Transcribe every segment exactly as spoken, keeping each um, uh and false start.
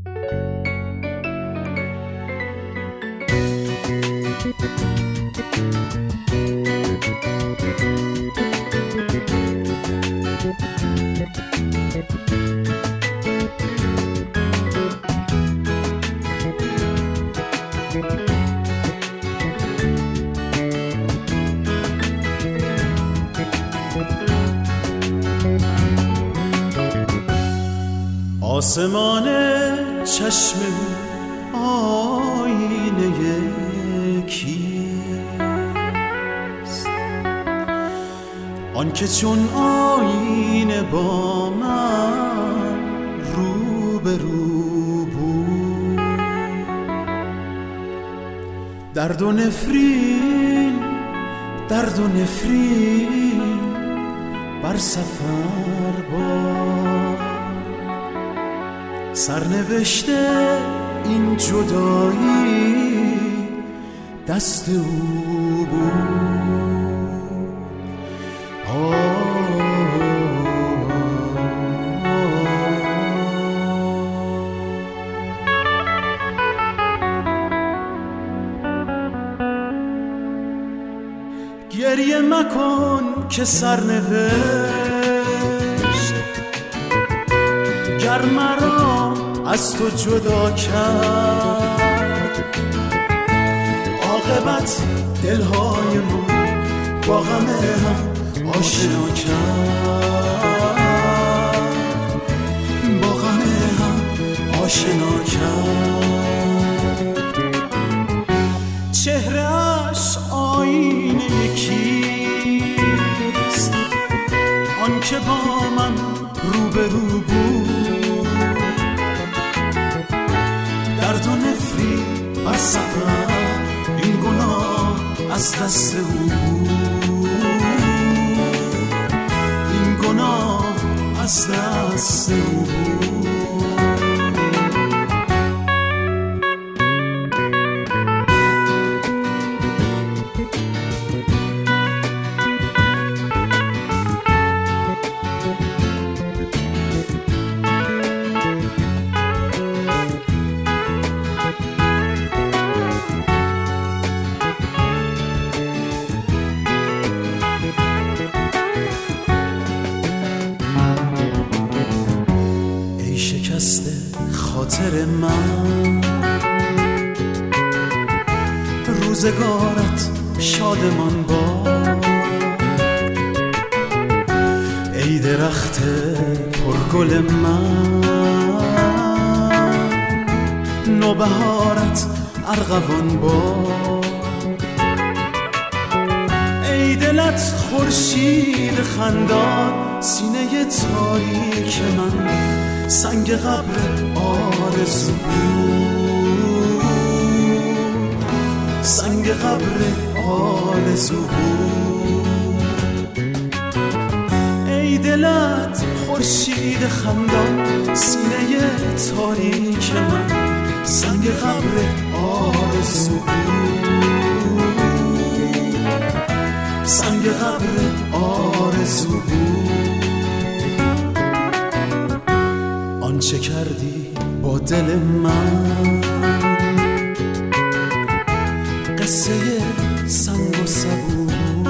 آسمان چشم آینه کیست؟ آن که چون آینه با من رو به رو بود. درد و نفرین درد و نفرین بر سفر باد. سرنوشته این جدایی دست او بود. آه گریه مکن که سرنوشت گر مرا از تو جدا کرد. عاقبت دلهای ما با غم هم آشنا کرد، با غم هم آشنا کرد. چهره‌اش آینه کیست؟ آن که با من روبرو بود. درد و نفری بر سفر این گناه از دست او بود. این گناه از دست او بود. خاطر من روزگارت شادمان باد. ای درخت پرگل من نوبهارت ارغوان باد. ای دلت خورشید خندان سینه تاریک من سنگ قبر آرزو بود. سنگ قبر آرزو بود. ای دلت خورشید خندان سینه تاریک من سنگ قبر آرزو بود. سنگ قبر آرزو بود. آنچه کردی با دل من قصه سنگ و سبو.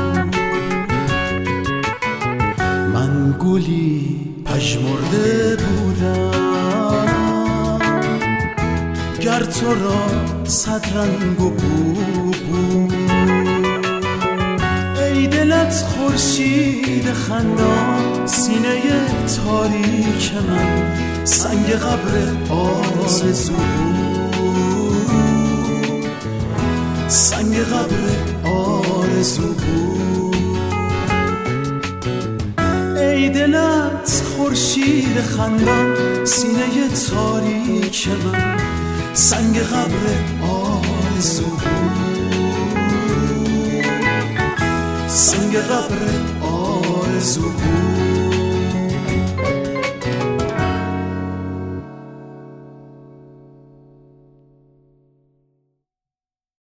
من گلی پژمرده بودم گر تو را صد رنگ و بو بود. ای دلت خورشید خندان سینه تاریک من سنگ قبر آرزو بود. سنگ قبر آرزو بود. ای دلت خورشید خندان سینه تاریک من سنگ قبر آرزو بود. سنگ قبر آرزو بود.